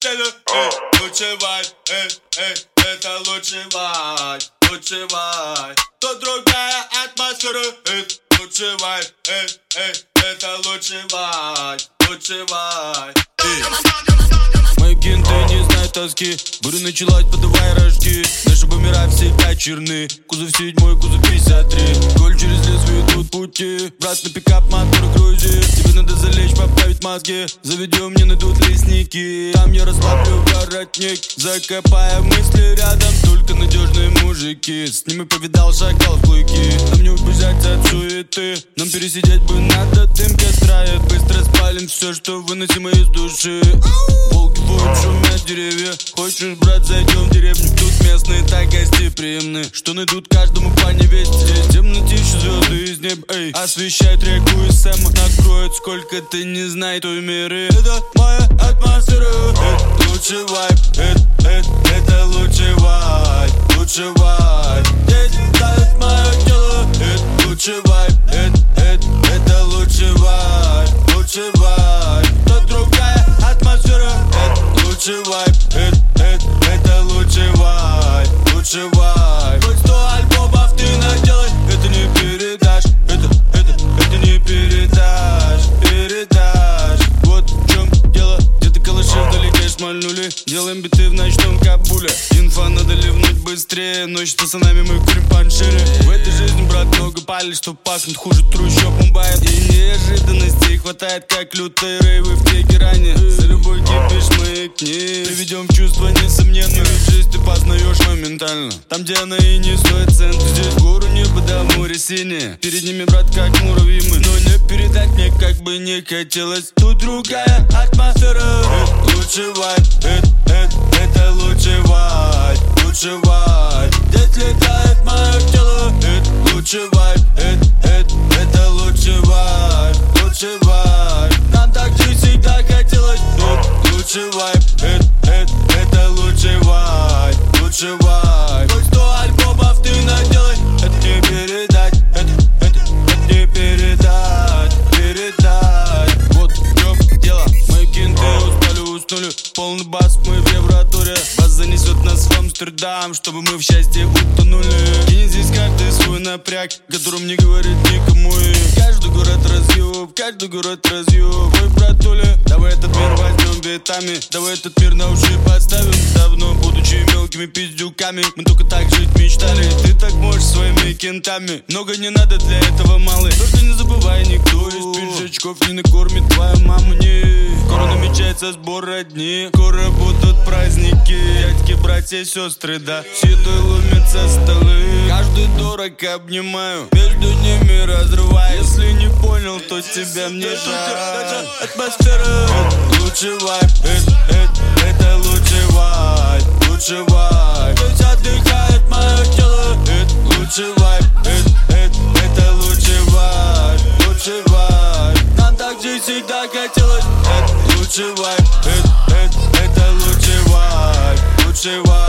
Лучший вайб, это лучший вайб, лучший вайб. Тут другая атмосфера, лучший вайб, это лучший вайб, лучший вайб. Мои кенты не знают тоски. Буря началась, подавай рожки. Наши бумера всегда черны. Кузов 7, кузов 53. Коль через лес ведут пути. Брат на пикап, мотор грузи. Тебе надо залечь, поправить мозги. Заведем, не найдут лесники. Там я расслаблю воротник, закопая мысли рядом. Только надежные мужики. С ними повидал, шагал в клыки. Нам не убежать от суеты. Нам пересидеть бы надо, дым костра. Быстро спалим все, что выносимо из души. Волки воют, шумят деревья. Хочешь, брат, зайдем в деревню. Тут местные так гостеприимны, что найдут каждому по невесте. Здесь в темноте еще звезды из неба, эй. Освещают реку и Сэма. Накроет, сколько ты не знаешь той меры. Это моя атмосфера. Это лучший вайб. Это лучший вайб. Лучший вайб. Здесь тает мое тело. Это лучший вайб. Это лучший вайб. Лучший вайб. Тут другая атмосфера. Это лучший вайб. Это лучший вайб. Лучший вайб. Хоть 100 альбомов ты наделай, это не передашь. Это не передашь. Вот в чем дело. Где-то калаши вдалеке шмальнули. Делаем биты в ночном Кабуле. Инфа надо ливнуть быстрее. Ночь с пацанами мы курим панширы. В этой жизни, брат, много палит, что пахнет хуже трущоб Мумбаи. И неожиданностей хватает, как лютые рейвы в Тегеране. За любой кипиш мы к ней приведем в чувство несомненно. Ведь жизнь ты познаешь моментально. Там, где она и не стоит цента. Здесь гору небо до моря синее. Перед ними, брат, как муравьи мы. Но не передать мне, как бы не хотелось. Тут другая атмосфера. Лучший вайб. Это лучший вайб. Лучший вайб. Здесь летает мое тело. Это лучший вайб. Это лучший вайб. Лучший вайб. Нам так же всегда хотелось. Лучший вайб. Это лучший вайб. Лучший вайб. Хоть 100 альбомов ты наделай, это не передать. Это не передать. Вот в чем дело. Мои кенты уснули. Полный бас, мы в Евротуре. Бас занесет нас в Амстердам, чтобы мы в счастье утонули. Кинь здесь каждый свой напряг, которым не говорит никому. И каждый город разъеб. Ой, братуля, давай этот мир возьмем битами. Давай этот мир на уши подставим. Давно, будучи мелкими пиздюками, мы только так жить мечтали. Ты так можешь своими кентами. Много не надо для этого, малый. Только не забывай, никто из пиджачков не накормит твою маму, не. Скоро намечается сбор родни. Скоро будут праздники. Дядьки, братья, сестры, да. Седой ломятся столы. Каждый дурак обнимаю, между ними разрываю. Если не понял, то тебя мне жаль. Атмосфера. Лучший вайб. Это лучший вайб. Лучший вайб. Здесь отдыхает мое тело. Это лучший вайб. Это лучший вайб. Лучший вайб. Нам так же всегда хотелось. Это лучший вайб. Это лучший вайб. Лучший вайб.